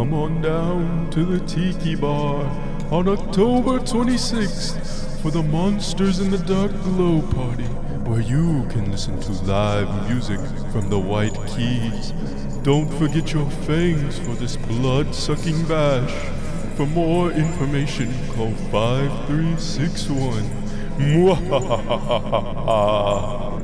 come on down to the Tiki Bar on October 26th for the Monsters in the Dark Glow Party, where you can listen to live music from the White Keys. Don't forget your fangs for this blood-sucking bash. For more information, call 5361. Mwahahaha.